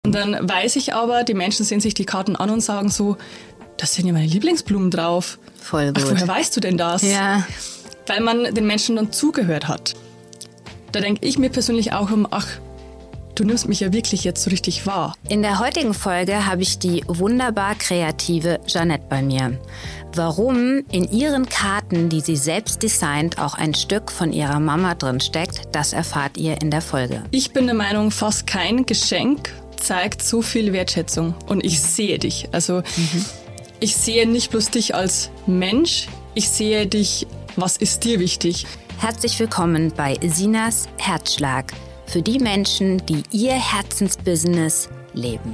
Und dann weiß ich aber, die Menschen sehen sich die Karten an und sagen so, das sind ja meine Lieblingsblumen drauf. Voll gut. Ach, woher weißt du denn das? Ja. Weil man den Menschen dann zugehört hat. Da denke ich mir persönlich auch ach, du nimmst mich ja wirklich jetzt so richtig wahr. In der heutigen Folge habe ich die wunderbar kreative Jeanette bei mir. Warum in ihren Karten, die sie selbst designt, auch ein Stück von ihrer Mama drin steckt, das erfahrt ihr in der Folge. Ich bin der Meinung, fast kein Geschenk zeigt so viel Wertschätzung. Und ich sehe dich. Also ich sehe nicht bloß dich als Mensch, ich sehe dich, was ist dir wichtig? Herzlich willkommen bei Sinas Herzschlag. Für die Menschen, die ihr Herzensbusiness leben.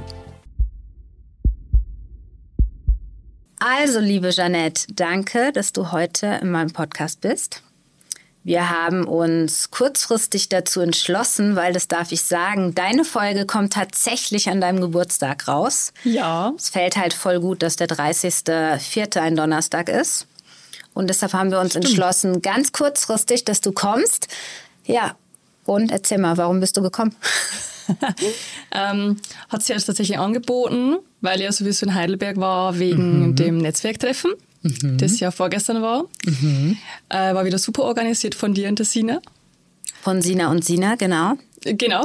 Also, liebe Jeanette, danke, dass du heute in meinem Podcast bist. Wir haben uns kurzfristig dazu entschlossen, weil das darf ich sagen, deine Folge kommt tatsächlich an deinem Geburtstag raus. Ja. Es fällt halt voll gut, dass der 30.04. ein Donnerstag ist. Und deshalb haben wir uns entschlossen, ganz kurzfristig, dass du kommst. Ja, und erzähl mal, warum bist du gekommen? Hat sie erst tatsächlich angeboten, weil ja sowieso in Heidelberg war wegen dem Netzwerktreffen, das ja vorgestern war. War wieder super organisiert von dir und der Sina. Von Sina und Sina, genau. Genau.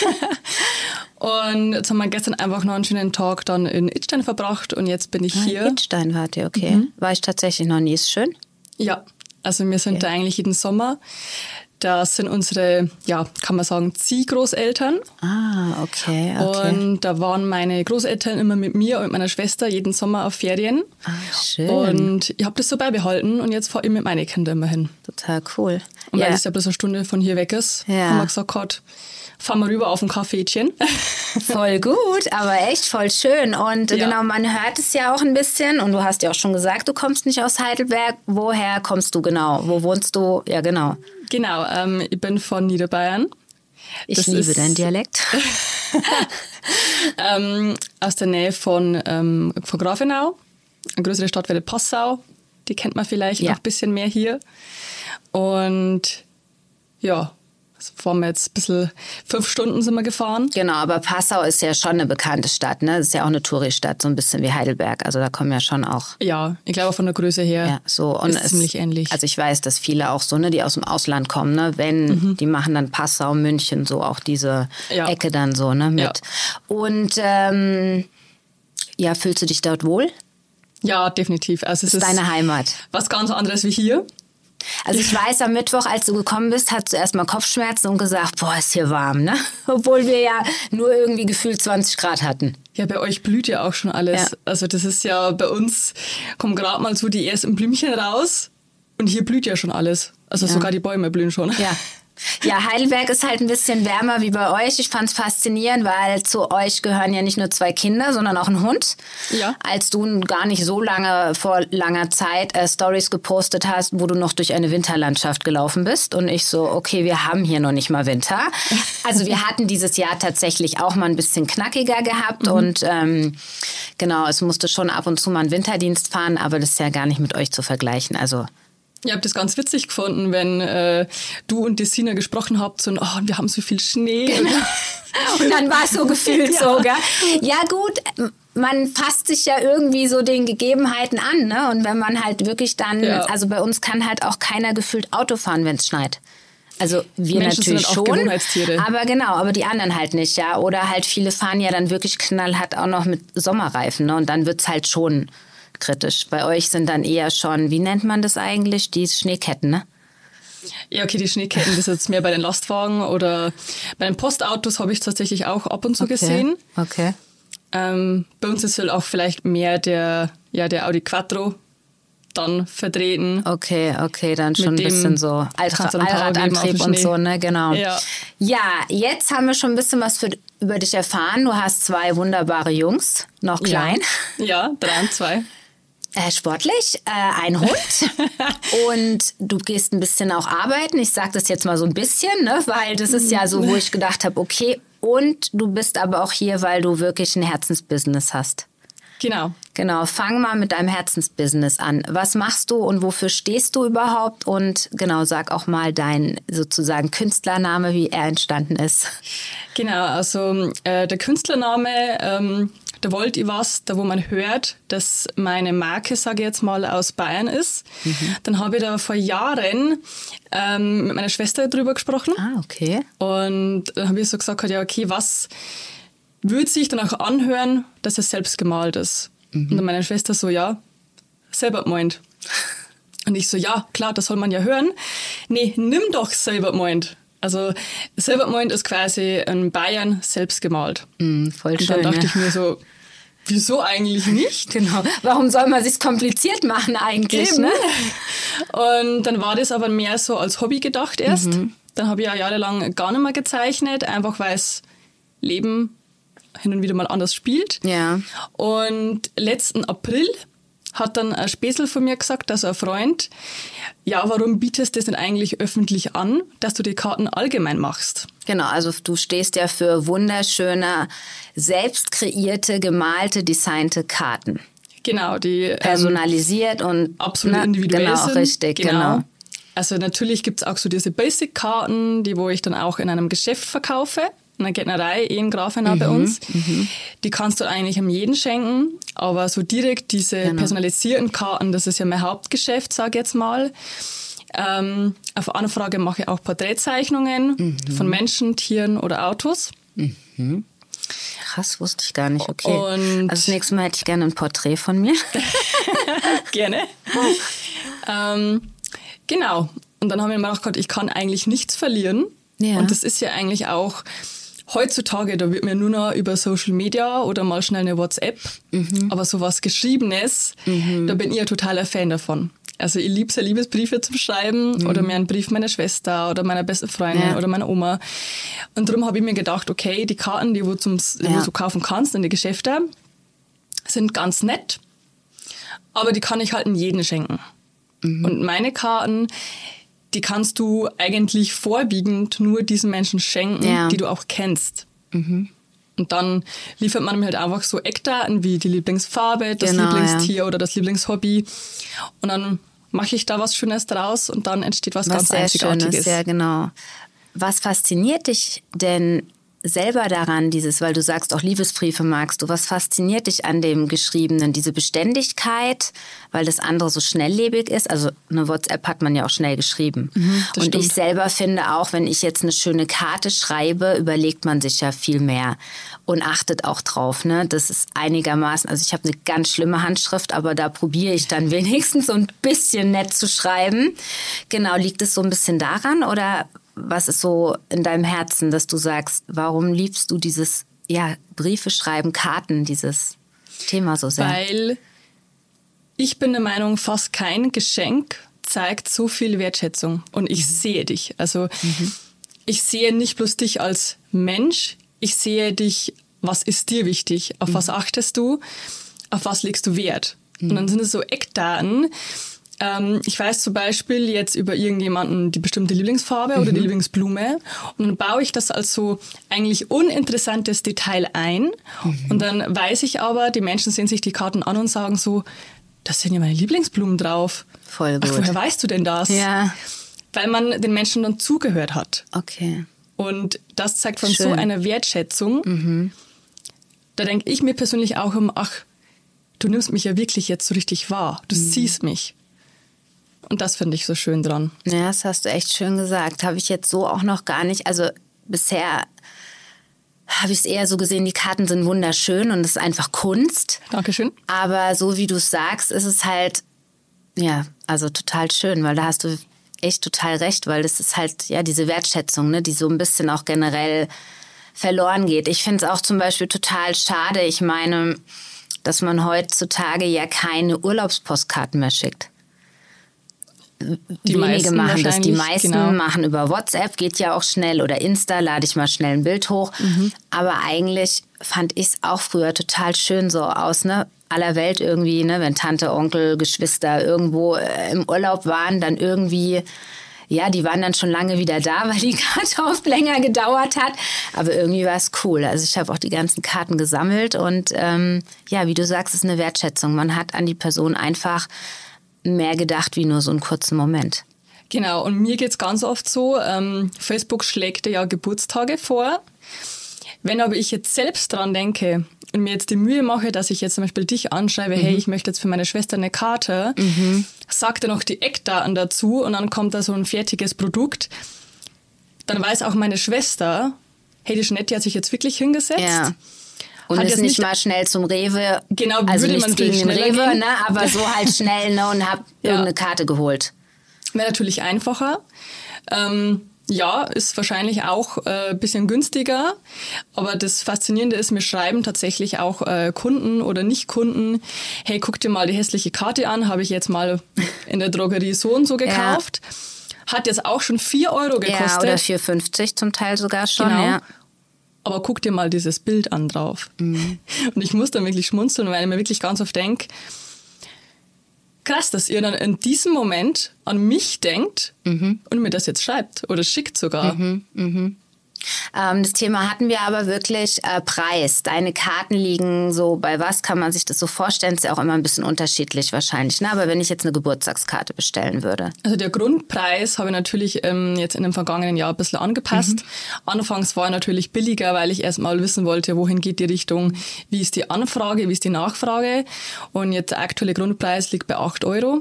Und jetzt haben wir gestern einfach noch einen schönen Tag dann in Idstein verbracht und jetzt bin ich hier. In Idstein wart ihr, okay. War ich tatsächlich noch nie, ist schön? Ja, also wir sind da eigentlich jeden Sommer. Das sind unsere, ja, kann man sagen, Ziehgroßeltern. Ah, okay. Und da waren meine Großeltern immer mit mir und mit meiner Schwester jeden Sommer auf Ferien. Ah, schön. Und ich habe das so beibehalten und jetzt fahre ich mit meinen Kindern immer hin. Total cool. Und weil es ja bloß eine Stunde von hier weg ist, haben wir gesagt, Gott, fahren wir rüber auf ein Caféchen. Voll gut, aber echt voll schön. Und genau, man hört es ja auch ein bisschen. Und du hast ja auch schon gesagt, du kommst nicht aus Heidelberg. Woher kommst du genau? Wo wohnst du? Ja, genau. Genau, ich bin von Niederbayern. Ich liebe deinen Dialekt. Aus der Nähe von Grafenau. Eine größere Stadt wäre Passau. Die kennt man vielleicht noch ein bisschen mehr hier. Und ja, fahren wir jetzt ein bisschen, 5 Stunden sind wir gefahren. Genau, aber Passau ist ja schon eine bekannte Stadt, ne? Das ist ja auch eine Touristadt, so ein bisschen wie Heidelberg. Also da kommen ja schon auch... Ja, ich glaube von der Größe her und ist es ziemlich ähnlich. Also ich weiß, dass viele auch so, ne, die aus dem Ausland kommen, ne? Wenn, die machen dann Passau, München, so auch diese Ecke dann so, ne, mit. Ja. Und fühlst du dich dort wohl? Ja, definitiv. Also es ist deine Heimat. Was ganz anderes wie hier. Also ich weiß, am Mittwoch, als du gekommen bist, hast du erstmal Kopfschmerzen und gesagt, boah, ist hier warm, ne? Obwohl wir ja nur irgendwie gefühlt 20 Grad hatten. Ja, bei euch blüht ja auch schon alles. Ja. Also das ist ja, bei uns kommen gerade mal so die ersten Blümchen raus und hier blüht ja schon alles. Also sogar die Bäume blühen schon. Ja, Heidelberg ist halt ein bisschen wärmer wie bei euch. Ich fand es faszinierend, weil zu euch gehören ja nicht nur 2 Kinder, sondern auch ein Hund. Ja. Als du gar nicht so lange, vor langer Zeit Stories gepostet hast, wo du noch durch eine Winterlandschaft gelaufen bist. Und ich so, okay, wir haben hier noch nicht mal Winter. Also wir hatten dieses Jahr tatsächlich auch mal ein bisschen knackiger gehabt. Und genau, es musste schon ab und zu mal einen Winterdienst fahren, aber das ist ja gar nicht mit euch zu vergleichen. Also... Ich habe das ganz witzig gefunden, wenn du und die Sina gesprochen habt, so, wir haben so viel Schnee. Genau. Und dann war es so gefühlt so, gell? Ja gut, man passt sich ja irgendwie so den Gegebenheiten an, ne? Und wenn man halt wirklich dann, also bei uns kann halt auch keiner gefühlt Auto fahren, wenn es schneit. Also wir Menschen natürlich sind auch schon, Gewohnheitstiere. aber die anderen halt nicht, ja. Oder halt viele fahren ja dann wirklich knallhart auch noch mit Sommerreifen, ne? Und dann wird's halt schon... kritisch. Bei euch sind dann eher schon, wie nennt man das eigentlich? Die Schneeketten, ne? Ja, okay, die Schneeketten, das ist jetzt mehr bei den Lastwagen oder bei den Postautos habe ich tatsächlich auch ab und zu gesehen. Okay. Bei uns ist halt auch vielleicht mehr der Audi Quattro dann vertreten. Okay, dann schon ein bisschen so Allradantrieb und so, ne? Genau. Ja, jetzt haben wir schon ein bisschen was über dich erfahren. Du hast 2 wunderbare Jungs, noch klein. Ja, 3 und 2. Sportlich, ein Hund und du gehst ein bisschen auch arbeiten. Ich sage das jetzt mal so ein bisschen, ne? Weil das ist ja so, wo ich gedacht habe, okay, und du bist aber auch hier, weil du wirklich ein Herzensbusiness hast. Genau. Genau, fang mal mit deinem Herzensbusiness an. Was machst du und wofür stehst du überhaupt? Und genau, sag auch mal dein sozusagen Künstlername, wie er entstanden ist. Genau, also der Künstlername, da wollte ich was, da wo man hört, dass meine Marke, sage ich jetzt mal, aus Bayern ist. Dann habe ich da vor Jahren mit meiner Schwester drüber gesprochen. Ah, okay. Und dann habe ich so gesagt, ja, okay, was würde sich dann auch anhören, dass es selbst gemalt ist? Und dann meine Schwester so, ja, selber gemalt. Und ich so, ja, klar, das soll man ja hören. Nee, nimm doch selber gemalt. Also selber gemalt ist quasi in Bayern selbst gemalt. Voll schön. Und dann dachte ich mir so, wieso eigentlich nicht? Genau. Warum soll man sich's kompliziert machen eigentlich? Eben. Ne? Und dann war das aber mehr so als Hobby gedacht erst. Dann habe ich ja jahrelang gar nicht mehr gezeichnet, einfach weil es Leben hin und wieder mal anders spielt. Ja. Und letzten April hat dann ein Späßel von mir gesagt, also ein Freund, ja, warum bietest du das denn eigentlich öffentlich an, dass du die Karten allgemein machst? Genau, also du stehst ja für wunderschöne, selbst kreierte, gemalte, designte Karten. Genau, die personalisiert und absolut individuell genau, sind. Richtig, genau. Also natürlich gibt es auch so diese Basic-Karten, die wo ich dann auch in einem Geschäft verkaufe. In einer Gärtnerei in Grafenau bei uns. Die kannst du eigentlich an jeden schenken, aber so direkt diese personalisierten Karten, das ist ja mein Hauptgeschäft, sage ich jetzt mal. Auf Anfrage mache ich auch Porträtzeichnungen von Menschen, Tieren oder Autos. Krass, wusste ich gar nicht, okay. Und also das nächste Mal hätte ich gerne ein Porträt von mir. Gerne. Genau. Und dann haben wir mir gedacht, ich kann eigentlich nichts verlieren. Ja. Und das ist ja eigentlich auch heutzutage, da wird mir nur noch über Social Media oder mal schnell eine WhatsApp, aber sowas Geschriebenes, da bin ich ja totaler Fan davon. Also ich liebe es ja, Liebesbriefe zu schreiben oder mir einen Brief meiner Schwester oder meiner besten Freundin oder meiner Oma. Und darum habe ich mir gedacht, okay, die Karten, die wo du kaufen kannst in die Geschäfte, sind ganz nett, aber die kann ich halt in jeden schenken. Und meine Karten, die kannst du eigentlich vorwiegend nur diesen Menschen schenken, die du auch kennst. Und dann liefert man mir halt einfach so Eckdaten wie die Lieblingsfarbe, das Lieblingstier oder das Lieblingshobby. Und dann mache ich da was Schönes draus und dann entsteht was ganz Einzigartiges. Schönes, ja, genau. Was fasziniert dich denn selber daran, weil du sagst, auch Liebesbriefe magst du, was fasziniert dich an dem Geschriebenen? Diese Beständigkeit, weil das andere so schnelllebig ist? Also eine WhatsApp hat man ja auch schnell geschrieben. Und stimmt. Ich selber finde auch, wenn ich jetzt eine schöne Karte schreibe, überlegt man sich ja viel mehr und achtet auch drauf. Ne? Das ist einigermaßen, also ich habe eine ganz schlimme Handschrift, aber da probiere ich dann wenigstens so ein bisschen nett zu schreiben. Genau, liegt es so ein bisschen daran oder was ist so in deinem Herzen, dass du sagst, warum liebst du dieses Briefe schreiben, Karten, dieses Thema so sehr? Weil ich bin der Meinung, fast kein Geschenk zeigt so viel Wertschätzung. Und ich sehe dich. Also ich sehe nicht bloß dich als Mensch, ich sehe dich, was ist dir wichtig, auf was achtest du, auf was legst du Wert. Und dann sind es so Eckdaten. Ich weiß zum Beispiel jetzt über irgendjemanden die bestimmte Lieblingsfarbe oder die Lieblingsblume und dann baue ich das als so eigentlich uninteressantes Detail ein und dann weiß ich aber, die Menschen sehen sich die Karten an und sagen so, das sind ja meine Lieblingsblumen drauf. Voll gut. Ach, woher weißt du denn das? Ja. Weil man den Menschen dann zugehört hat. Okay. Und das zeigt von so einer Wertschätzung. Da denke ich mir persönlich auch ach, du nimmst mich ja wirklich jetzt so richtig wahr. Du siehst mich. Und das finde ich so schön dran. Ja, das hast du echt schön gesagt. Habe ich jetzt so auch noch gar nicht. Also bisher habe ich es eher so gesehen, die Karten sind wunderschön und es ist einfach Kunst. Dankeschön. Aber so wie du es sagst, ist es halt, also total schön, weil da hast du echt total recht, weil das ist halt, diese Wertschätzung, ne, die so ein bisschen auch generell verloren geht. Ich finde es auch zum Beispiel total schade. Ich meine, dass man heutzutage ja keine Urlaubspostkarten mehr schickt. Wenige machen das. Die meisten machen über WhatsApp, geht ja auch schnell, oder Insta, lade ich mal schnell ein Bild hoch. Aber eigentlich fand ich es auch früher total schön so aus, ne? Aller Welt irgendwie, ne? Wenn Tante, Onkel, Geschwister irgendwo im Urlaub waren, dann irgendwie Ja, die waren dann schon lange wieder da, weil die Karte oft länger gedauert hat. Aber irgendwie war es cool. Also ich habe auch die ganzen Karten gesammelt und ja, wie du sagst, ist eine Wertschätzung. Man hat an die Person einfach mehr gedacht wie nur so einen kurzen Moment. Genau, und mir geht's ganz oft so, Facebook schlägt dir ja Geburtstage vor. Wenn aber ich jetzt selbst dran denke und mir jetzt die Mühe mache, dass ich jetzt zum Beispiel dich anschreibe, hey, ich möchte jetzt für meine Schwester eine Karte, sag dir noch die Eckdaten dazu und dann kommt da so ein fertiges Produkt, dann weiß auch meine Schwester, hey, die Jeanette, die hat sich jetzt wirklich hingesetzt. Ja. Und ist nicht mal schnell zum Rewe, genau, also würde man gegen den Rewe, gehen. Ne, aber so halt schnell, ne, und hab irgendeine Karte geholt. Wäre natürlich einfacher. Ja, ist wahrscheinlich auch ein bisschen günstiger, aber das Faszinierende ist, mir schreiben tatsächlich auch Kunden oder Nicht-Kunden, hey, guck dir mal die hässliche Karte an, habe ich jetzt mal in der Drogerie so und so gekauft. Ja. Hat jetzt auch schon 4 Euro gekostet. Ja, oder 4,50 zum Teil sogar schon. Genau. Ja. Aber guck dir mal dieses Bild an drauf. Und ich muss dann wirklich schmunzeln, weil ich mir wirklich ganz oft denke, krass, dass ihr dann in diesem Moment an mich denkt und mir das jetzt schreibt oder schickt sogar. Das Thema hatten wir aber wirklich Preis. Deine Karten liegen so, bei was kann man sich das so vorstellen? Ist ja auch immer ein bisschen unterschiedlich wahrscheinlich. Ne? Aber wenn ich jetzt eine Geburtstagskarte bestellen würde. Also der Grundpreis habe ich natürlich jetzt in dem vergangenen Jahr ein bisschen angepasst. Anfangs war er natürlich billiger, weil ich erst mal wissen wollte, wohin geht die Richtung, wie ist die Anfrage, wie ist die Nachfrage. Und jetzt der aktuelle Grundpreis liegt bei 8 Euro.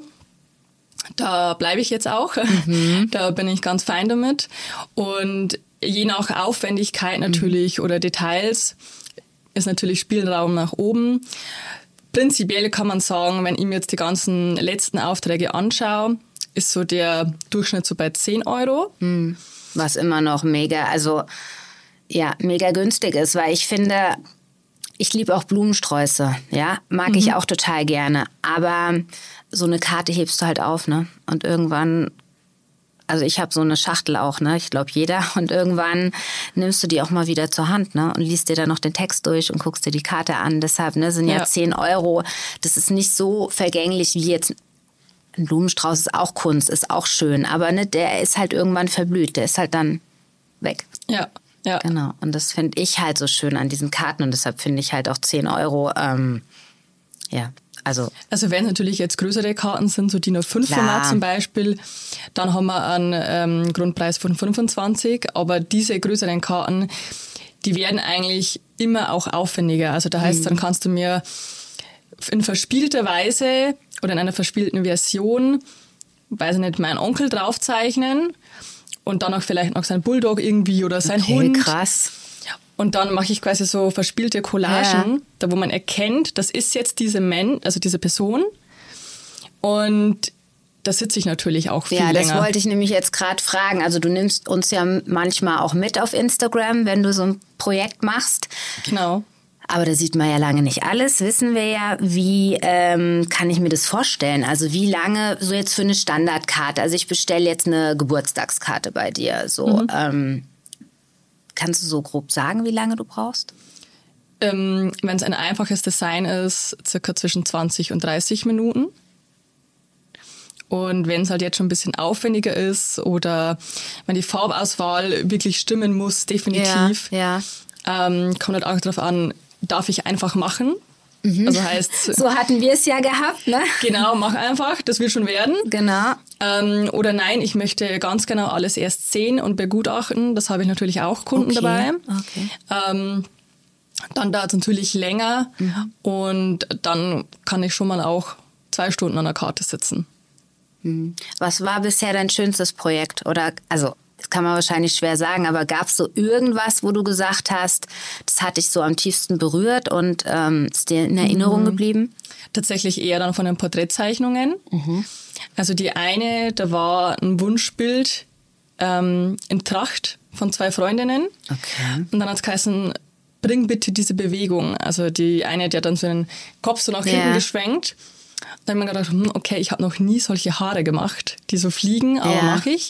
Da bleibe ich jetzt auch. Da bin ich ganz fein damit. Und je nach Aufwendigkeit natürlich oder Details ist natürlich Spielraum nach oben. Prinzipiell kann man sagen, wenn ich mir jetzt die ganzen letzten Aufträge anschaue, ist so der Durchschnitt so bei 10 Euro. Was immer noch mega günstig ist, weil ich finde, ich liebe auch Blumensträuße, ja, mag ich auch total gerne. Aber so eine Karte hebst du halt auf, ne? Und irgendwann, also ich habe so eine Schachtel auch, ne? Ich glaube jeder. Und irgendwann nimmst du die auch mal wieder zur Hand, ne? Und liest dir dann noch den Text durch und guckst dir die Karte an. Deshalb, ne, sind ja 10 Euro. Das ist nicht so vergänglich wie jetzt ein Blumenstrauß. Ist auch Kunst, ist auch schön. Aber ne, der ist halt irgendwann verblüht. Der ist halt dann weg. Ja. Ja. Genau. Und das finde ich halt so schön an diesen Karten. Und deshalb finde ich halt auch 10 Euro, Also wenn es natürlich jetzt größere Karten sind, so DIN A5-Format zum Beispiel, dann haben wir einen Grundpreis von 25. Aber diese größeren Karten, die werden eigentlich immer auch aufwendiger. Also da heißt, dann kannst du mir in verspielter Weise oder in einer verspielten Version, weiß ich nicht, meinen Onkel draufzeichnen und dann auch vielleicht noch sein Bulldog irgendwie oder sein Hund. Krass. Und dann mache ich quasi so verspielte Collagen, da wo man erkennt, das ist jetzt diese Person. Und da sitze ich natürlich auch viel länger. Ja, das wollte ich nämlich jetzt gerade fragen. Also du nimmst uns ja manchmal auch mit auf Instagram, wenn du so ein Projekt machst. Genau. Aber da sieht man ja lange nicht alles, wissen wir ja. Wie kann ich mir das vorstellen? Also wie lange, so jetzt für eine Standardkarte, also ich bestelle jetzt eine Geburtstagskarte bei dir, so kannst du so grob sagen, wie lange du brauchst? Wenn es ein einfaches Design ist, circa zwischen 20 und 30 Minuten. Und wenn es halt jetzt schon ein bisschen aufwendiger ist oder wenn die Farbauswahl wirklich stimmen muss, definitiv, kommt halt auch darauf an, darf ich einfach machen? Also heißt, so hatten wir es ja gehabt, ne? Genau, mach einfach, das wird schon werden. Genau. Oder nein, ich möchte ganz genau alles erst sehen und begutachten. Das habe ich natürlich auch Kunden dabei. Okay. Dann dauert es natürlich länger und dann kann ich schon mal auch 2 Stunden an der Karte sitzen. Was war bisher dein schönstes Projekt? Oder, also, das kann man wahrscheinlich schwer sagen, aber gab es so irgendwas, wo du gesagt hast, das hat dich so am tiefsten berührt und ist dir in Erinnerung geblieben? Tatsächlich eher dann von den Porträtzeichnungen. Also die eine, da war ein Wunschbild in Tracht von 2 Freundinnen. Okay. Und dann hat es geheißen, bring bitte diese Bewegung. Also die eine, die hat dann so den Kopf so nach hinten geschwenkt. Dann habe ich mir gedacht, okay, ich habe noch nie solche Haare gemacht, die so fliegen, aber mache ich.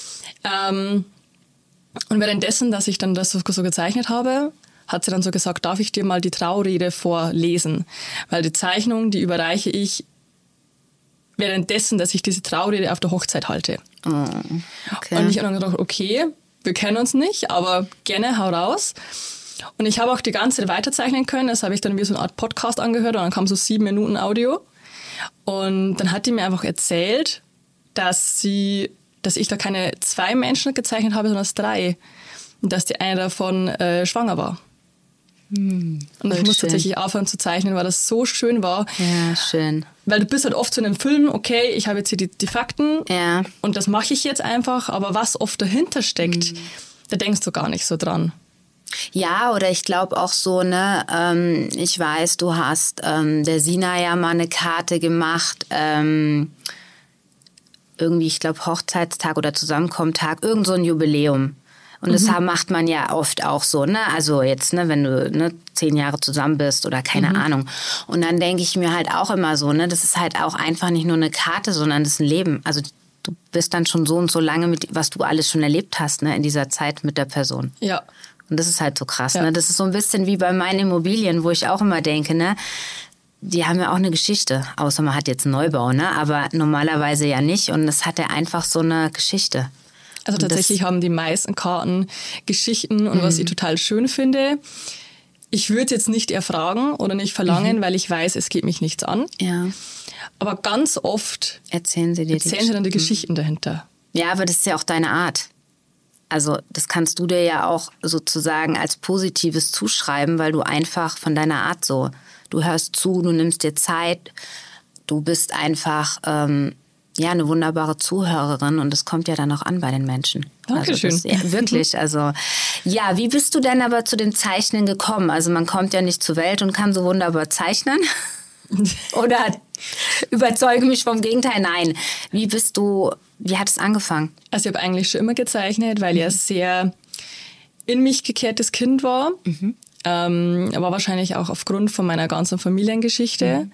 Und währenddessen, dass ich dann das so gezeichnet habe, hat sie dann so gesagt, darf ich dir mal die Traurede vorlesen? Weil die Zeichnung, die überreiche ich währenddessen, dass ich diese Traurede auf der Hochzeit halte. Oh, okay. Und ich habe dann gedacht, okay, wir kennen uns nicht, aber gerne, hau raus. Und ich habe auch die ganze Zeit weiterzeichnen können. Das habe ich dann wie so eine Art Podcast angehört und dann kam so 7 Minuten Audio. Und dann hat die mir einfach erzählt, dass ich da keine 2 Menschen gezeichnet habe, sondern 3. Und dass die eine davon schwanger war. Und ich musste tatsächlich aufhören zu zeichnen, weil das so schön war. Ja, schön. Weil du bist halt oft so in einem Film, okay, ich habe jetzt hier die Fakten und das mache ich jetzt einfach, aber was oft dahinter steckt, da denkst du gar nicht so dran. Ja, oder ich glaube auch so, ne, ich weiß, du hast der Sina ja mal eine Karte gemacht, irgendwie, ich glaube, Hochzeitstag oder Zusammenkommentag, irgend so ein Jubiläum. Und das macht man ja oft auch so, ne? Also jetzt, ne, wenn du 10 Jahre zusammen bist oder keine Ahnung. Und dann denke ich mir halt auch immer so, ne, das ist halt auch einfach nicht nur eine Karte, sondern das ist ein Leben. Also du bist dann schon so und so lange mit, was du alles schon erlebt hast, ne, in dieser Zeit mit der Person. Ja. Und das ist halt so krass, ne? Das ist so ein bisschen wie bei meinen Immobilien, wo ich auch immer denke, ne, die haben ja auch eine Geschichte, außer man hat jetzt einen Neubau, ne, aber normalerweise ja nicht. Und das hat ja einfach so eine Geschichte. Also tatsächlich haben die meisten Karten Geschichten und was ich total schön finde. Ich würde jetzt nicht erfragen oder nicht verlangen, weil ich weiß, es geht mich nichts an. Ja. Aber ganz oft erzählen sie dann die Geschichten dahinter. Ja, aber das ist ja auch deine Art. Also das kannst du dir ja auch sozusagen als Positives zuschreiben, weil du einfach von deiner Art so, du hörst zu, du nimmst dir Zeit, du bist einfach eine wunderbare Zuhörerin und das kommt ja dann auch an bei den Menschen. Dankeschön. Also das, ja, wirklich. Also ja, wie bist du denn aber zu dem Zeichnen gekommen? Also man kommt ja nicht zur Welt und kann so wunderbar zeichnen. Oder überzeuge mich vom Gegenteil? Nein. Wie hat es angefangen? Also ich habe eigentlich schon immer gezeichnet, weil ich ein sehr in mich gekehrtes Kind war. War wahrscheinlich auch aufgrund von meiner ganzen Familiengeschichte.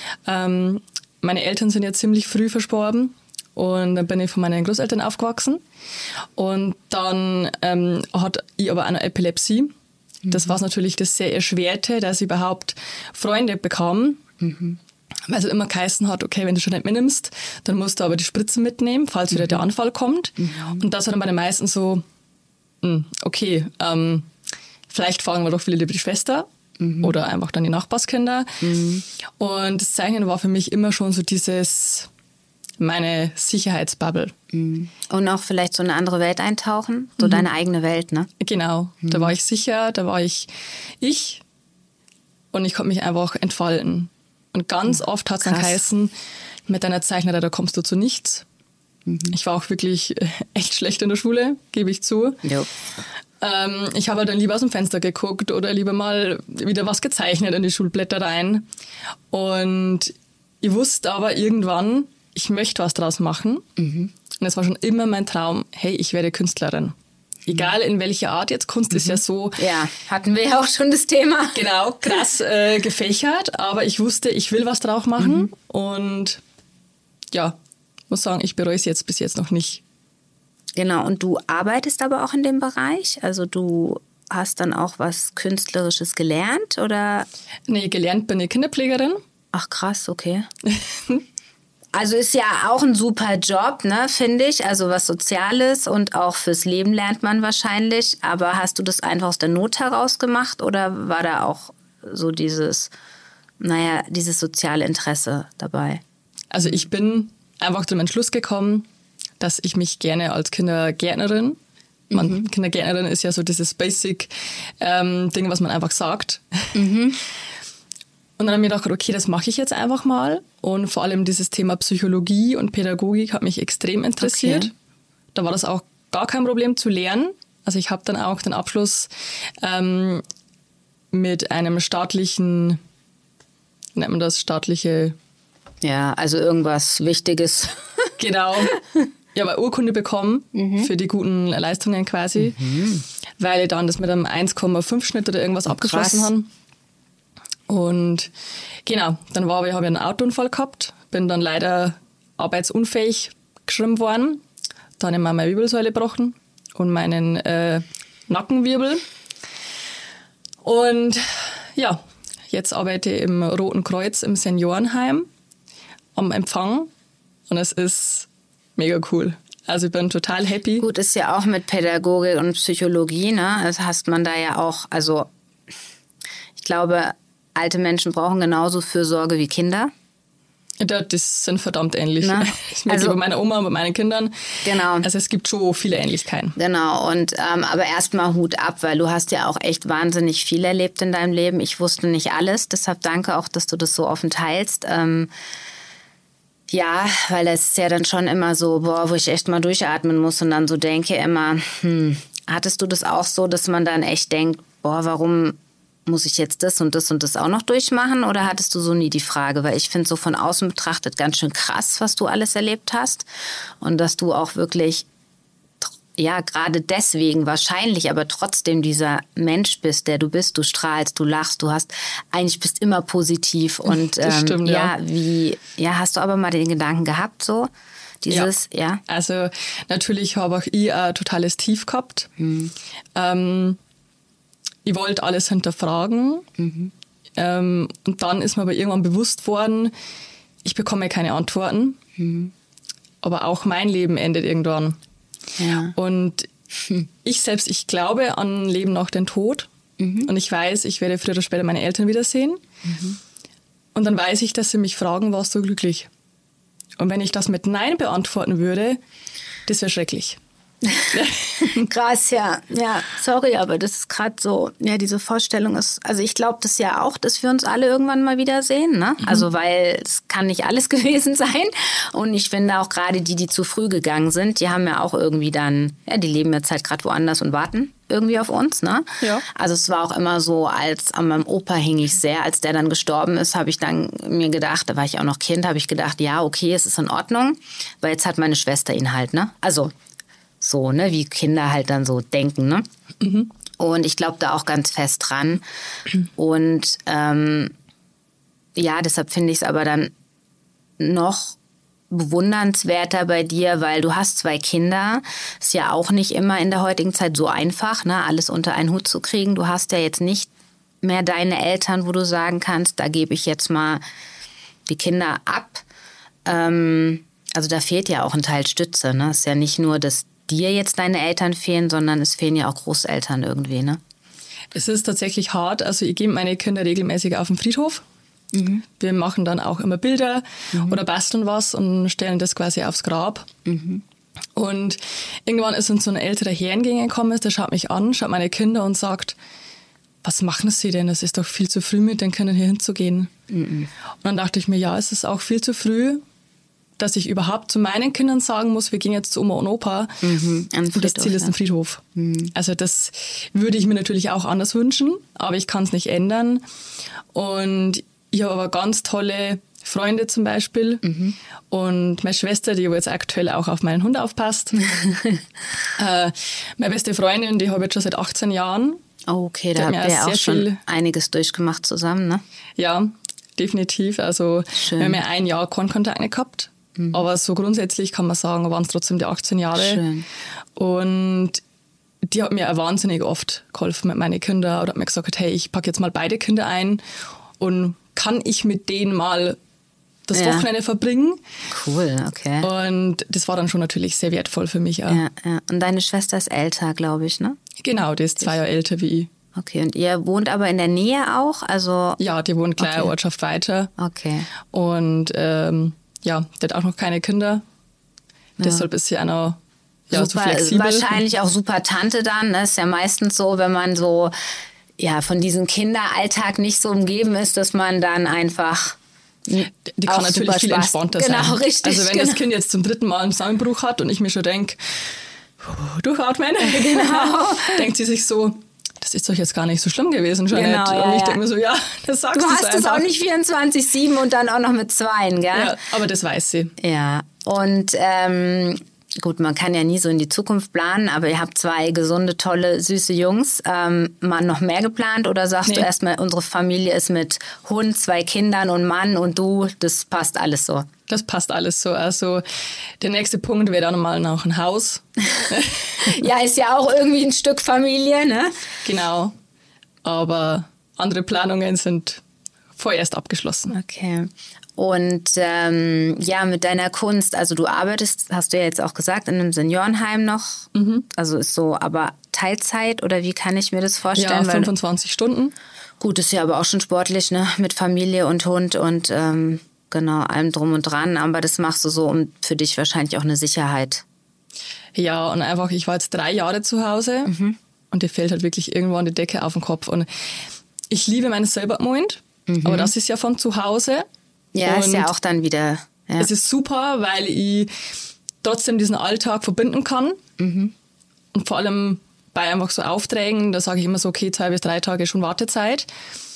Meine Eltern sind ja ziemlich früh verstorben und dann bin ich von meinen Großeltern aufgewachsen. Und dann hatte ich aber auch eine Epilepsie. Das war natürlich das sehr Erschwerte, dass ich überhaupt Freunde bekam. Weil es immer geheißen hat, okay, wenn du schon nicht mitnimmst, dann musst du aber die Spritzen mitnehmen, falls wieder der Anfall kommt. Und das war dann bei den meisten so, okay, vielleicht fragen wir doch viele lieber die Schwester. Oder einfach dann die Nachbarskinder. Und das Zeichnen war für mich immer schon so meine Sicherheitsbubble. Und auch vielleicht so eine andere Welt eintauchen, so deine eigene Welt, ne? Genau, da war ich sicher, da war ich und ich konnte mich einfach entfalten. Und ganz oft hat es dann geheißen, mit deiner Zeichnerei, da kommst du zu nichts. Ich war auch wirklich echt schlecht in der Schule, gebe ich zu. Jo. Ich habe dann lieber aus dem Fenster geguckt oder lieber mal wieder was gezeichnet in die Schulblätter rein. Und ich wusste aber irgendwann, ich möchte was draus machen. Und es war schon immer mein Traum, hey, ich werde Künstlerin. Egal in welcher Art jetzt, Kunst ist ja so... Ja, hatten wir ja auch schon das Thema. Genau, krass gefächert, aber ich wusste, ich will was drauf machen. Und ja, muss sagen, ich bereue es jetzt bis jetzt noch nicht. Genau, und du arbeitest aber auch in dem Bereich? Also du hast dann auch was Künstlerisches gelernt, oder? Nee, gelernt bin ich Kinderpflegerin. Ach krass, okay. Also ist ja auch ein super Job, ne, finde ich. Also was Soziales und auch fürs Leben lernt man wahrscheinlich. Aber hast du das einfach aus der Not heraus gemacht oder war da auch so dieses soziale Interesse dabei? Also ich bin einfach zum Entschluss gekommen, dass ich mich gerne als Kindergärtnerin, Kindergärtnerin ist ja so dieses Basic-Ding, was man einfach sagt. Und dann habe ich mir gedacht, okay, das mache ich jetzt einfach mal. Und vor allem dieses Thema Psychologie und Pädagogik hat mich extrem interessiert. Okay. Da war das auch gar kein Problem zu lernen. Also ich habe dann auch den Abschluss mit einem staatlichen, nennt man das, staatliche... Ja, also irgendwas Wichtiges. Genau. Ich habe eine Urkunde bekommen für die guten Leistungen quasi, weil ich dann das mit einem 1,5 Schnitt oder irgendwas abgeschlossen habe. Und genau, dann habe ich einen Autounfall gehabt, bin dann leider arbeitsunfähig geschrieben worden. Dann habe ich meine Wirbelsäule gebrochen und meinen Nackenwirbel. Und ja, jetzt arbeite ich im Roten Kreuz im Seniorenheim am Empfang und es ist mega cool. Also ich bin total happy. Gut, ist ja auch mit Pädagogik und Psychologie, ne? Das heißt man da ja auch, also ich glaube, alte Menschen brauchen genauso Fürsorge wie Kinder. Das sind verdammt ähnlich. Na, also bei meiner Oma und bei meinen Kindern. Genau. Also es gibt schon viele Ähnlichkeiten. Genau. Und aber erstmal Hut ab, weil du hast ja auch echt wahnsinnig viel erlebt in deinem Leben. Ich wusste nicht alles, deshalb danke auch, dass du das so offen teilst. Ja, weil das ist ja dann schon immer so, wo ich echt mal durchatmen muss und dann so denke immer, hattest du das auch so, dass man dann echt denkt, warum muss ich jetzt das und das und das auch noch durchmachen? Oder hattest du so nie die Frage? Weil ich finde so von außen betrachtet ganz schön krass, was du alles erlebt hast. Und dass du auch wirklich, ja, gerade deswegen wahrscheinlich, aber trotzdem dieser Mensch bist, der du bist. Du strahlst, du lachst, eigentlich bist immer positiv. Und das stimmt, hast du aber mal den Gedanken gehabt, so? Ja. Also natürlich habe auch ich ein totales Tief gehabt. Ich wollte alles hinterfragen. Und dann ist mir aber irgendwann bewusst worden, ich bekomme keine Antworten. Aber auch mein Leben endet irgendwann. Ja. Und ich glaube an Leben nach dem Tod. Und ich weiß, ich werde früher oder später meine Eltern wiedersehen. Und dann weiß ich, dass sie mich fragen, warst du glücklich? Und wenn ich das mit Nein beantworten würde, das wäre schrecklich. Krass, ja. Ja, sorry, aber das ist gerade so, ja, diese Vorstellung ist, also ich glaube das ja auch, dass wir uns alle irgendwann mal wiedersehen, ne? Also weil es kann nicht alles gewesen sein und ich finde auch gerade die zu früh gegangen sind, die haben ja auch irgendwie dann, ja, die leben jetzt halt gerade woanders und warten irgendwie auf uns, ne? Ja. Also es war auch immer so, als an meinem Opa hing ich sehr, als der dann gestorben ist, habe ich dann mir gedacht, da war ich auch noch Kind, habe ich gedacht, ja, okay, es ist in Ordnung, weil jetzt hat meine Schwester ihn halt, ne? Also so, ne, wie Kinder halt dann so denken, ne? Und ich glaube da auch ganz fest dran. Und ja, deshalb finde ich es aber dann noch bewundernswerter bei dir, weil du hast 2 Kinder. Ist ja auch nicht immer in der heutigen Zeit so einfach, ne, alles unter einen Hut zu kriegen. Du hast ja jetzt nicht mehr deine Eltern, wo du sagen kannst, da gebe ich jetzt mal die Kinder ab. Also da fehlt ja auch ein Teil Stütze, ne? Ist ja nicht nur, dass dir jetzt deine Eltern fehlen, sondern es fehlen ja auch Großeltern irgendwie, ne? Es ist tatsächlich hart. Also ich gebe meine Kinder regelmäßig auf den Friedhof. Wir machen dann auch immer Bilder oder basteln was und stellen das quasi aufs Grab. Und irgendwann ist uns so ein älterer Herr entgegengekommen, der schaut mich an, schaut meine Kinder und sagt, was machen Sie denn? Es ist doch viel zu früh, mit den Kindern hier hinzugehen. Und dann dachte ich mir, ja, es ist auch viel zu früh, dass ich überhaupt zu meinen Kindern sagen muss, wir gehen jetzt zu Oma und Opa und das Ziel ist ein Friedhof. Also das würde ich mir natürlich auch anders wünschen, aber ich kann es nicht ändern. Und ich habe aber ganz tolle Freunde zum Beispiel und meine Schwester, die jetzt aktuell auch auf meinen Hund aufpasst. Meine beste Freundin, die habe ich jetzt schon seit 18 Jahren. Oh, okay, da habt ihr auch schon einiges durchgemacht zusammen, ne? Ja, definitiv. Also wir haben ja ein Jahr keinen Kontakt gehabt. Aber so grundsätzlich kann man sagen, waren es trotzdem die 18 Jahre. Schön. Und die hat mir auch wahnsinnig oft geholfen mit meinen Kindern oder hat mir gesagt, hey, ich packe jetzt mal beide Kinder ein und kann ich mit denen mal das Wochenende verbringen. Cool, okay. Und das war dann schon natürlich sehr wertvoll für mich auch. Ja. Und deine Schwester ist älter, glaube ich, ne? Genau, die ist 2 Jahre älter wie ich. Okay, und ihr wohnt aber in der Nähe auch? Also ja, die wohnt gleich eine Ortschaft weiter. Okay. Und die hat auch noch keine Kinder. Deshalb ist sie auch noch so flexibel. Wahrscheinlich auch super Tante dann. Das ist ja meistens so, wenn man so von diesem Kinderalltag nicht so umgeben ist, dass man dann einfach die kann natürlich viel entspannter sein. Genau, richtig. Also wenn das Kind jetzt zum 3. Mal einen Zusammenbruch hat und ich mir schon denke, durchatmen, denkt sie sich so, das ist doch jetzt gar nicht so schlimm gewesen, Jeanette. Genau, und ich denke mir so, das sagst du einfach. Du hast es auch nicht 24/7 und dann auch noch mit 2, gell? Ja, aber das weiß sie. Ja, und gut, man kann ja nie so in die Zukunft planen, aber ihr habt 2 gesunde, tolle, süße Jungs. Mal noch mehr geplant oder sagst du erstmal, unsere Familie ist mit Hund, 2 Kindern und Mann und du, das passt alles so? Das passt alles so. Also der nächste Punkt wäre dann mal noch ein Haus. Ja, ist ja auch irgendwie ein Stück Familie, ne? Genau. Aber andere Planungen sind vorerst abgeschlossen. Okay. Und mit deiner Kunst, also du arbeitest, hast du ja jetzt auch gesagt, in einem Seniorenheim noch. Also ist so, aber Teilzeit oder wie kann ich mir das vorstellen? Ja, 25 Stunden. Gut, ist ja aber auch schon sportlich, ne? Mit Familie und Hund und genau, allem drum und dran. Aber das machst du so um für dich wahrscheinlich auch eine Sicherheit. Ja, und einfach, ich war jetzt 3 Jahre zu Hause und dir fällt halt wirklich irgendwo an die Decke auf den Kopf. Und ich liebe meinen Selbstmord, aber das ist ja von zu Hause. Ja, ist ja auch dann wieder... Ja. Es ist super, weil ich trotzdem diesen Alltag verbinden kann. Und vor allem bei einfach so Aufträgen, da sage ich immer so, okay, 2 bis 3 Tage schon Wartezeit.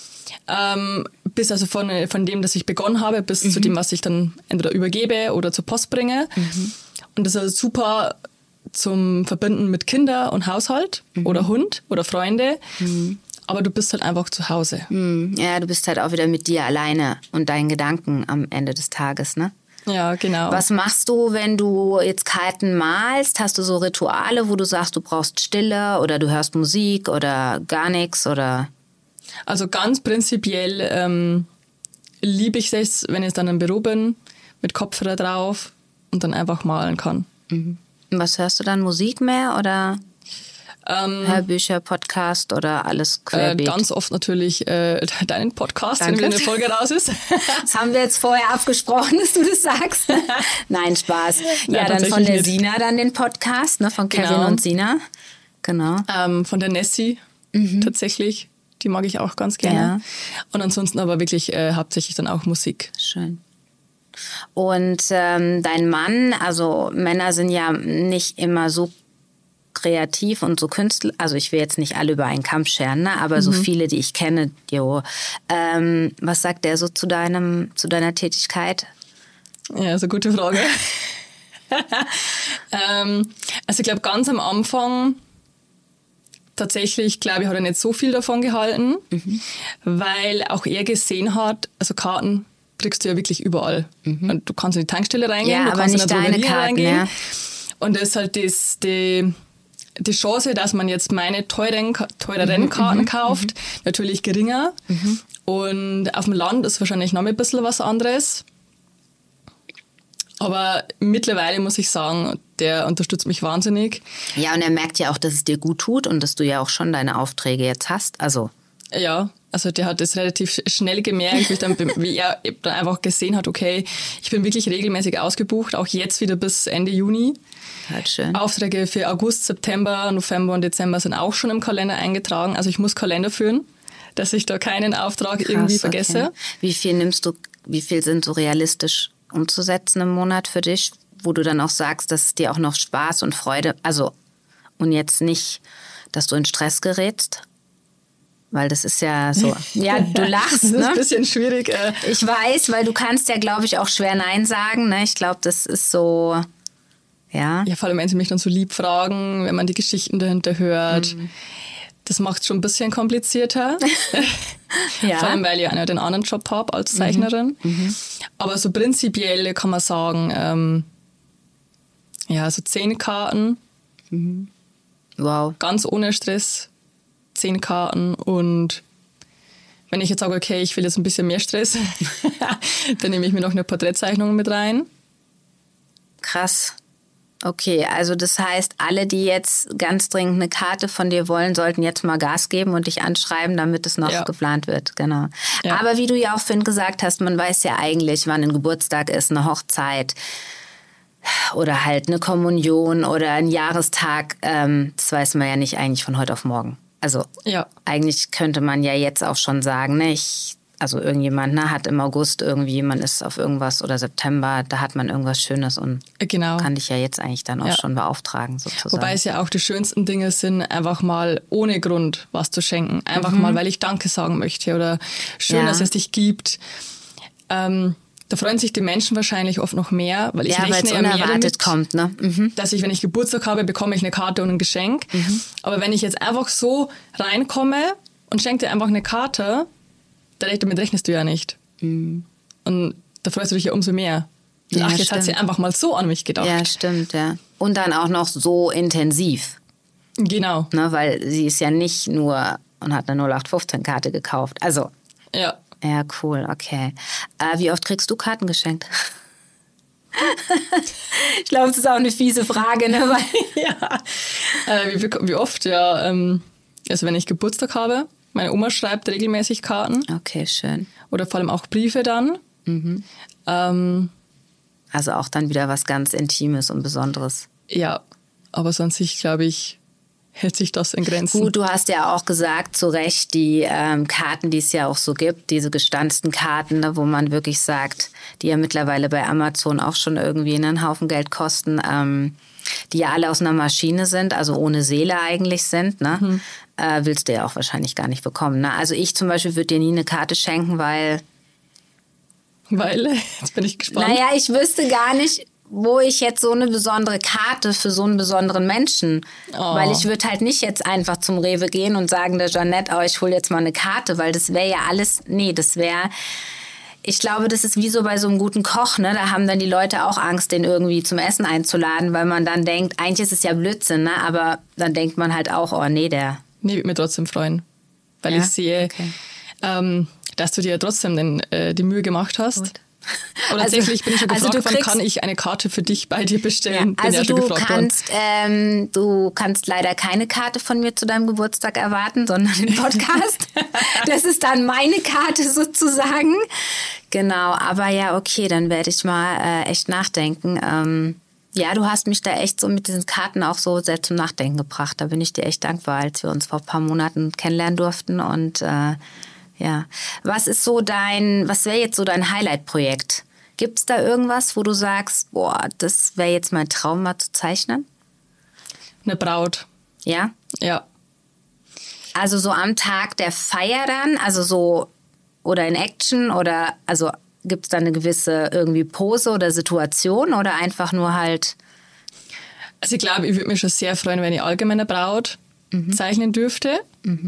Bis also von dem, dass ich begonnen habe, bis zu dem, was ich dann entweder übergebe oder zur Post bringe. Und das ist super zum Verbinden mit Kinder und Haushalt oder Hund oder Freunde. Aber du bist halt einfach zu Hause. Ja, du bist halt auch wieder mit dir alleine und deinen Gedanken am Ende des Tages, ne? Ja, genau. Was machst du, wenn du jetzt Karten malst? Hast du so Rituale, wo du sagst, du brauchst Stille oder du hörst Musik oder gar nichts? Oder? Also ganz prinzipiell liebe ich es, wenn ich dann im Büro bin, mit Kopfhörer drauf und dann einfach malen kann. Was hörst du dann? Musik mehr oder Hörbücher, Podcast oder alles querbeet? Ganz oft natürlich deinen Podcast, wenn wieder eine Folge raus ist. Das haben wir jetzt vorher abgesprochen, dass du das sagst. Nein, Spaß. Ja, dann von der Sina dann den Podcast, ne, von Kevin und Sina. Genau. Von der Nessie tatsächlich. Die mag ich auch ganz gerne. Ja. Und ansonsten aber wirklich hauptsächlich dann auch Musik. Schön. Und dein Mann, also Männer sind ja nicht immer so kreativ und so Künstler, also ich will jetzt nicht alle über einen Kamm scheren, ne? Aber so viele, die ich kenne, was sagt der so zu deiner Tätigkeit? Ja, ist eine gute Frage. Also ich glaube, ganz am Anfang tatsächlich, glaube ich, hat er nicht so viel davon gehalten, weil auch er gesehen hat, also Karten kriegst du ja wirklich überall. Und du kannst in die Tankstelle reingehen, du aber kannst nicht in eine Drogerie reingehen. Ja. Und das ist halt die Chance, dass man jetzt meine teureren Karten kauft, natürlich geringer. Und auf dem Land ist wahrscheinlich noch ein bisschen was anderes. Aber mittlerweile muss ich sagen, der unterstützt mich wahnsinnig. Ja, und er merkt ja auch, dass es dir gut tut und dass du ja auch schon deine Aufträge jetzt hast. Also ja, also der hat das relativ schnell gemerkt, wie er dann einfach gesehen hat, okay, ich bin wirklich regelmäßig ausgebucht, auch jetzt wieder bis Ende Juni. Halt schön. Aufträge für August, September, November und Dezember sind auch schon im Kalender eingetragen. Also ich muss Kalender führen, dass ich da keinen Auftrag irgendwie vergesse. Okay. Wie viel sind so realistisch umzusetzen im Monat für dich, wo du dann auch sagst, dass es dir auch noch Spaß und Freude, also und jetzt nicht, dass du in Stress gerätst? Weil das ist ja so, ja, du lachst, ne? Das ist ein bisschen schwierig. Ich weiß, weil du kannst ja, glaube ich, auch schwer Nein sagen, ne? Ich glaube, das ist so, ja. Ja, vor allem, wenn sie mich dann so lieb fragen, wenn man die Geschichten dahinter hört. Das macht es schon ein bisschen komplizierter. Ja. Vor allem, weil ich ja den anderen Job habe als Zeichnerin. Aber so prinzipiell kann man sagen, ja, so 10 Karten. Wow. Ganz ohne Stress. 10 Karten. Und wenn ich jetzt sage, okay, ich will jetzt ein bisschen mehr Stress, dann nehme ich mir noch eine Porträtzeichnung mit rein. Krass. Okay, also das heißt, alle, die jetzt ganz dringend eine Karte von dir wollen, sollten jetzt mal Gas geben und dich anschreiben, damit es noch geplant wird. Genau. Ja. Aber wie du ja auch vorhin gesagt hast, man weiß ja eigentlich, wann ein Geburtstag ist, eine Hochzeit oder halt eine Kommunion oder ein Jahrestag. Das weiß man ja nicht eigentlich von heute auf morgen. Also eigentlich könnte man ja jetzt auch schon sagen, ne, also irgendjemand hat im August irgendwie, man ist auf irgendwas oder September, da hat man irgendwas Schönes und kann dich ja jetzt eigentlich dann auch schon beauftragen sozusagen. Wobei es ja auch die schönsten Dinge sind, einfach mal ohne Grund was zu schenken. Einfach mal, weil ich Danke sagen möchte oder schön, dass es dich gibt. Da freuen sich die Menschen wahrscheinlich oft noch mehr, weil ich rechne ja mehr damit, kommt, ne? dass ich, wenn ich Geburtstag habe, bekomme ich eine Karte und ein Geschenk. Aber wenn ich jetzt einfach so reinkomme und schenke dir einfach eine Karte, damit rechnest du ja nicht. Und da freust du dich ja umso mehr. Ja, ach, jetzt hat sie einfach mal so an mich gedacht. Ja, stimmt, ja. Und dann auch noch so intensiv. Genau. Ne, weil sie ist ja nicht nur und hat eine 0815-Karte gekauft. Also, Ja, cool, okay. Wie oft kriegst du Karten geschenkt? Ich glaube, das ist auch eine fiese Frage, ne? Wie oft? Ja, also wenn ich Geburtstag habe, meine Oma schreibt regelmäßig Karten. Okay, schön. Oder vor allem auch Briefe dann. Mhm. Also auch dann wieder was ganz Intimes und Besonderes. Ja, aber sonst, glaube ich, hält sich das in Grenzen. Gut, du hast ja auch gesagt, zu Recht, die Karten, die es ja auch so gibt, diese gestanzten Karten, ne, wo man wirklich sagt, die ja mittlerweile bei Amazon auch schon irgendwie einen Haufen Geld kosten, die ja alle aus einer Maschine sind, also ohne Seele eigentlich sind, ne? Willst du ja auch wahrscheinlich gar nicht bekommen. Ne? Also ich zum Beispiel würde dir nie eine Karte schenken, weil... Jetzt bin ich gespannt. Naja, ich wüsste gar nicht, wo ich jetzt so eine besondere Karte für so einen besonderen Menschen, weil ich würde halt nicht jetzt einfach zum Rewe gehen und sagen der Jeanette, ich hole jetzt mal eine Karte, weil das wäre ja alles, ich glaube, das ist wie so bei so einem guten Koch, ne? Da haben dann die Leute auch Angst, den irgendwie zum Essen einzuladen, weil man dann denkt, eigentlich ist es ja Blödsinn, ne? Aber dann denkt man halt auch, der... Nee, würde mich trotzdem freuen, weil ich sehe, dass du dir trotzdem die Mühe gemacht hast. Gut. Aber tatsächlich bin ich ja gefragt worden, kann ich eine Karte für dich bei dir bestellen? Ja, also du kannst leider keine Karte von mir zu deinem Geburtstag erwarten, sondern den Podcast. Das ist dann meine Karte sozusagen. Genau, aber ja, okay, dann werde ich mal echt nachdenken. Ja, du hast mich da echt so mit diesen Karten auch so sehr zum Nachdenken gebracht. Da bin ich dir echt dankbar, als wir uns vor ein paar Monaten kennenlernen durften. Und ja, was wäre jetzt so dein Highlight-Projekt? Gibt es da irgendwas, wo du sagst, das wäre jetzt mein Traum, mal zu zeichnen? Eine Braut. Ja? Ja. Also so am Tag der Feier dann, also so, oder in Action, oder, also gibt es da eine gewisse irgendwie Pose oder Situation oder einfach nur halt... Also ich glaube, ich würde mich schon sehr freuen, wenn ich allgemeine Braut zeichnen dürfte.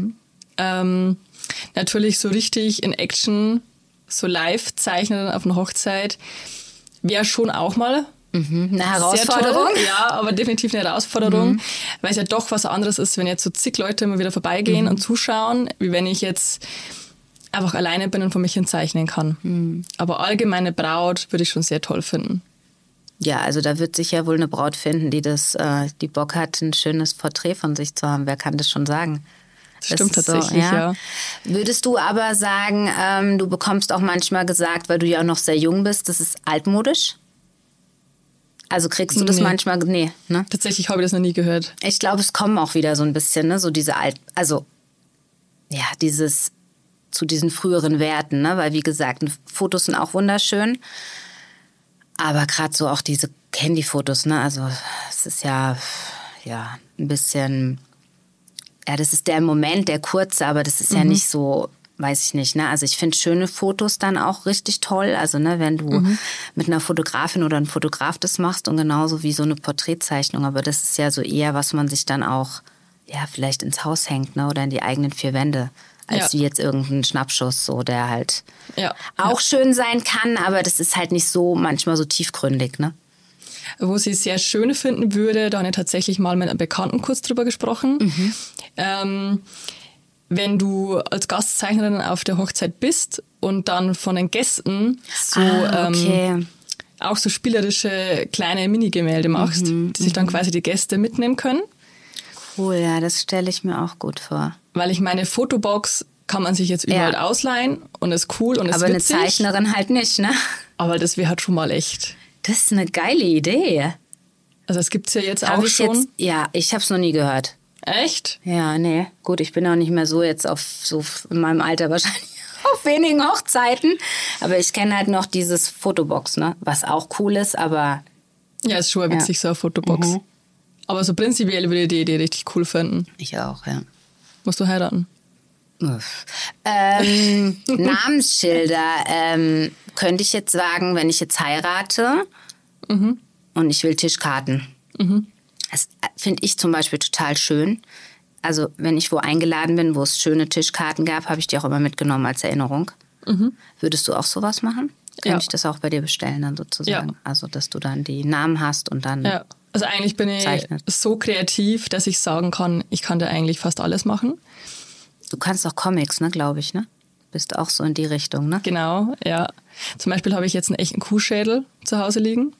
Natürlich so richtig in Action, so live zeichnen auf einer Hochzeit, wäre schon auch mal eine Herausforderung. Ja, aber definitiv eine Herausforderung, weil es ja doch was anderes ist, wenn jetzt so zig Leute immer wieder vorbeigehen und zuschauen, wie wenn ich jetzt einfach alleine bin und von mich hin zeichnen kann. Aber allgemeine Braut würde ich schon sehr toll finden. Ja, also da wird sich ja wohl eine Braut finden, die Bock hat, ein schönes Porträt von sich zu haben. Wer kann das schon sagen? Das stimmt tatsächlich, so, ja. Würdest du aber sagen, du bekommst auch manchmal gesagt, weil du ja auch noch sehr jung bist, das ist altmodisch? Also kriegst du das manchmal? Nee, ne? Tatsächlich habe ich das noch nie gehört. Ich glaube, es kommen auch wieder so ein bisschen, ne? So diese zu diesen früheren Werten, ne? Weil wie gesagt, Fotos sind auch wunderschön. Aber gerade so auch diese Handyfotos, ne? Also es ist ja ein bisschen... Ja, das ist der Moment, der kurze, aber das ist ja nicht so, weiß ich nicht, ne? Also ich finde schöne Fotos dann auch richtig toll. Also, ne, wenn du mit einer Fotografin oder einem Fotograf das machst und genauso wie so eine Porträtzeichnung. Aber das ist ja so eher, was man sich dann auch, vielleicht ins Haus hängt, ne? Oder in die eigenen vier Wände. Als wie jetzt irgendein Schnappschuss, so, der halt auch schön sein kann, aber das ist halt nicht so, manchmal so tiefgründig, ne? Wo sie es sehr schön finden würde, da habe ich tatsächlich mal mit einem Bekannten kurz drüber gesprochen. Wenn du als Gastzeichnerin auf der Hochzeit bist und dann von den Gästen so auch so spielerische kleine Minigemälde machst, die sich dann quasi die Gäste mitnehmen können. Cool, ja, das stelle ich mir auch gut vor. Weil ich meine, Fotobox kann man sich jetzt überall ausleihen und ist cool und ist aber witzig. Aber eine Zeichnerin halt nicht, ne? Aber das wäre halt schon mal echt... Das ist eine geile Idee. Also das gibt's ja jetzt auch schon. Ich habe es noch nie gehört. Echt? Ja, nee. Gut, ich bin auch nicht mehr so jetzt in meinem Alter wahrscheinlich auf wenigen Hochzeiten. Aber ich kenne halt noch dieses Fotobox, ne? Was auch cool ist, aber... Ja, ist schon witzig, so eine Fotobox. Aber so prinzipiell würde ich die Idee richtig cool finden. Ich auch, ja. Musst du heiraten? Namensschilder. Könnte ich jetzt sagen, wenn ich jetzt heirate und ich will Tischkarten. Das finde ich zum Beispiel total schön. Also wenn ich wo eingeladen bin, wo es schöne Tischkarten gab, habe ich die auch immer mitgenommen als Erinnerung. Würdest du auch sowas machen? Könnte ich das auch bei dir bestellen dann sozusagen? Ja. Also dass du dann die Namen hast und dann Also eigentlich bin ich so kreativ, dass ich sagen kann, ich kann da eigentlich fast alles machen. Du kannst auch Comics, ne, glaube ich, ne? bist auch so in die Richtung, ne? Genau, ja. Zum Beispiel habe ich jetzt einen echten Kuhschädel zu Hause liegen.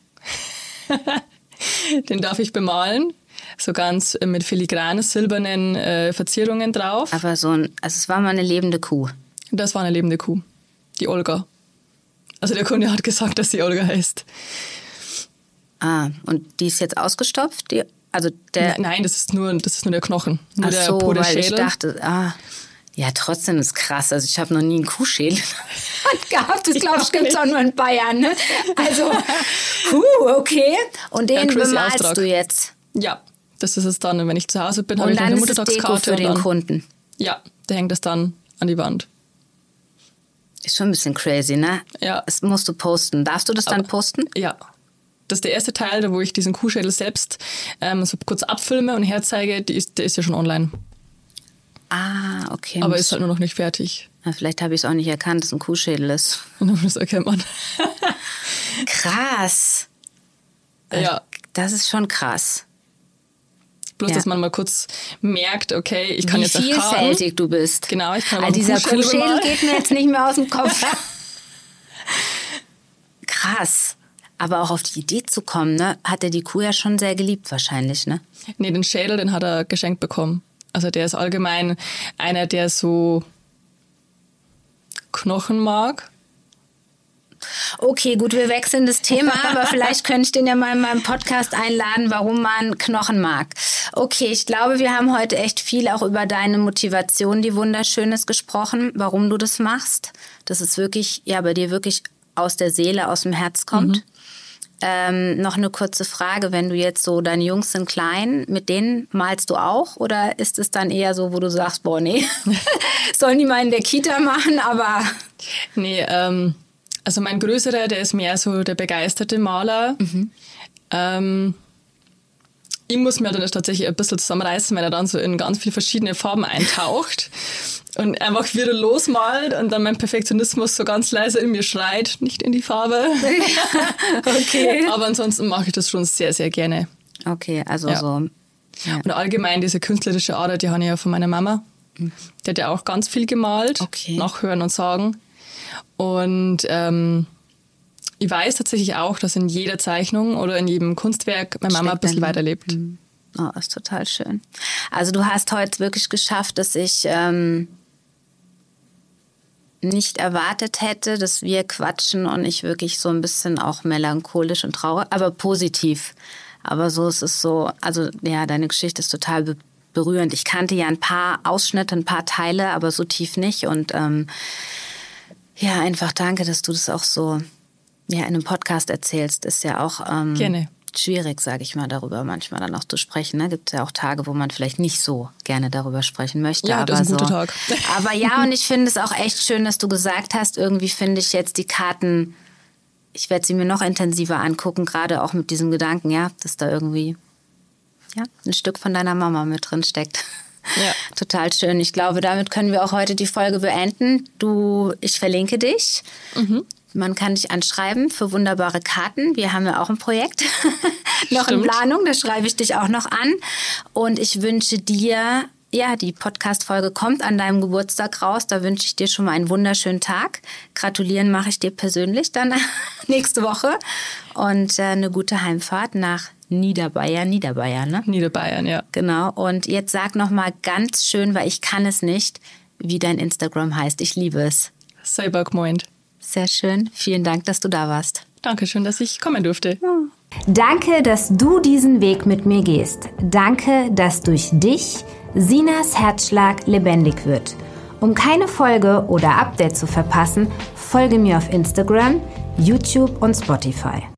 Den darf ich bemalen. So ganz mit filigranen, silbernen Verzierungen drauf. Aber also es war mal eine lebende Kuh. Das war eine lebende Kuh. Die Olga. Also der Kunde hat gesagt, dass sie Olga heißt. Ah, und die ist jetzt ausgestopft? Nein, das ist nur der Knochen. Nur Ach so, weil Schädel. Ich dachte, ja, trotzdem ist krass. Also ich habe noch nie einen Kuhschädel gehabt. Das glaube ich gibt es auch nur in Bayern. Ne? Also, okay. Und den bemalst du jetzt? Ja, das ist es dann. Wenn ich zu Hause bin, habe ich eine Muttertagskarte. Und dann ist es Deko für den Kunden? Ja, der hängt das dann an die Wand. Ist schon ein bisschen crazy, ne? Ja. Das musst du posten. Darfst du das dann posten? Ja. Das ist der erste Teil, wo ich diesen Kuhschädel selbst so kurz abfilme und herzeige. Der ist ja schon online. Ah, okay. Aber ist halt nur noch nicht fertig. Na, vielleicht habe ich es auch nicht erkannt, dass es ein Kuhschädel ist. Das erkennt man. Krass. Ja. Das ist schon krass. Bloß, dass man mal kurz merkt, okay, ich kann jetzt wie vielfältig du bist. Genau, ich kann aber dieser Kuhschädel geht mir jetzt nicht mehr aus dem Kopf. Krass. Aber auch auf die Idee zu kommen, ne, hat er die Kuh ja schon sehr geliebt wahrscheinlich, ne? Nee, den Schädel, den hat er geschenkt bekommen. Also der ist allgemein einer, der so Knochen mag. Okay, gut, wir wechseln das Thema, aber vielleicht könnte ich den ja mal in meinem Podcast einladen, warum man Knochen mag. Okay, ich glaube, wir haben heute echt viel auch über deine Motivation, die wunderschön ist, gesprochen, warum du das machst. Dass es wirklich, ja, bei dir wirklich aus der Seele, aus dem Herz kommt. Noch eine kurze Frage, wenn du jetzt so, deine Jungs sind klein, mit denen malst du auch? Oder ist es dann eher so, wo du sagst, boah, nee, sollen die mal in der Kita machen, aber... Nee, also mein Größerer, der ist mehr so der begeisterte Maler. Ich muss mir dann tatsächlich ein bisschen zusammenreißen, wenn er dann so in ganz viele verschiedene Farben eintaucht und einfach wieder losmalt und dann mein Perfektionismus so ganz leise in mir schreit, nicht in die Farbe. Okay. Aber ansonsten mache ich das schon sehr, sehr gerne. Okay, also so. Ja. Und allgemein diese künstlerische Ader, die habe ich ja von meiner Mama. Die hat ja auch ganz viel gemalt, nach Hören und Sagen. Und ich weiß tatsächlich auch, dass in jeder Zeichnung oder in jedem Kunstwerk meine Mama ein bisschen weiterlebt. Oh, ist total schön. Also du hast heute wirklich geschafft, dass ich nicht erwartet hätte, dass wir quatschen und ich wirklich so ein bisschen auch melancholisch und traurig, aber positiv. Aber so ist es so, also ja, deine Geschichte ist total berührend. Ich kannte ja ein paar Ausschnitte, ein paar Teile, aber so tief nicht. Und ja, einfach danke, dass du das auch so in einem Podcast erzählst. Ist ja auch gerne. Schwierig, sage ich mal, darüber manchmal dann auch zu sprechen. Ne? Gibt es ja auch Tage, wo man vielleicht nicht so gerne darüber sprechen möchte. Ja, das ist ein guter Tag. Aber ja, und ich finde es auch echt schön, dass du gesagt hast, irgendwie finde ich jetzt die Karten, ich werde sie mir noch intensiver angucken, gerade auch mit diesem Gedanken, ja, dass da irgendwie ein Stück von deiner Mama mit drin steckt. Ja. Total schön. Ich glaube, damit können wir auch heute die Folge beenden. Ich verlinke dich. Man kann dich anschreiben für wunderbare Karten. Wir haben ja auch ein Projekt noch in Planung. Da schreibe ich dich auch noch an. Und ich wünsche dir, die Podcast-Folge kommt an deinem Geburtstag raus. Da wünsche ich dir schon mal einen wunderschönen Tag. Gratulieren mache ich dir persönlich dann nächste Woche. Und eine gute Heimfahrt nach Niederbayern, ne? Niederbayern, ja. Genau. Und jetzt sag noch mal ganz schön, weil ich kann es nicht, wie dein Instagram heißt. Ich liebe es. Cybergmoint. Sehr schön. Vielen Dank, dass du da warst. Dankeschön, dass ich kommen durfte. Danke, dass du diesen Weg mit mir gehst. Danke, dass durch dich Sinas Herzschlag lebendig wird. Um keine Folge oder Update zu verpassen, folge mir auf Instagram, YouTube und Spotify.